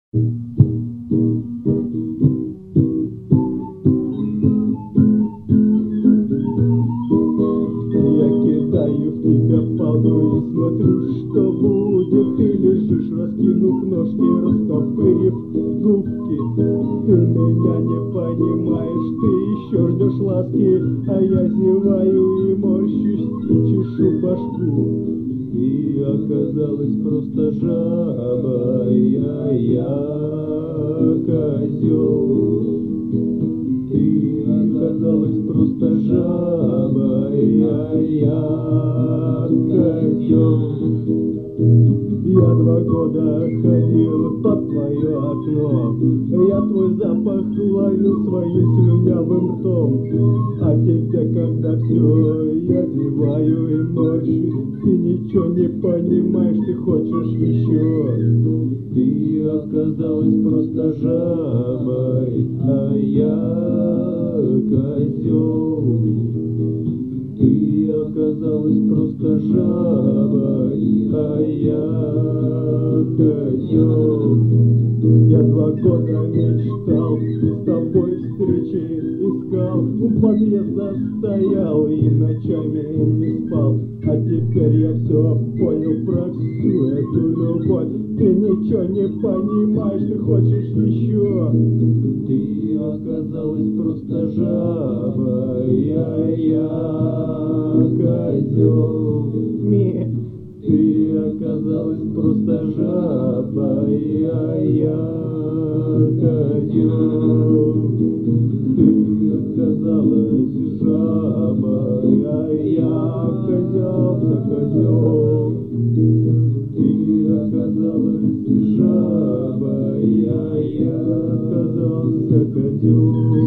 Я кидаю в тебя палку и смотрю, что будет. Ты лежишь, раскинув ножки, растопырив губки. Ты меня не понимаешь, ты еще ждешь ласки, а я зеваю и морщусь, и чешу башку. Ты оказалась просто жабой, а я козел. Ты оказалась просто жабой, а я козел. Я 2 года ходил под твое окно, я твой запах ловил своим слюнявым ртом. А теперь, когда все я зеваю и морщусь, ты ничего не понимаешь, ты хочешь еще. Ты оказалась просто жабой, а я козел. Ты оказалась просто жабой, а я козел. Я 2 года мечтал с тобой встречи, искал, у подъезда стоял и ночами не спал. А теперь я все понял про всю эту любовь. Ты ничего не понимаешь, ты хочешь еще. Ты оказалась просто жабой, а я козел. Ты оказалась просто жабой, а я козел. Ты оказалась жабой, а я козел. Ты оказалась жабой, а я оказался козел.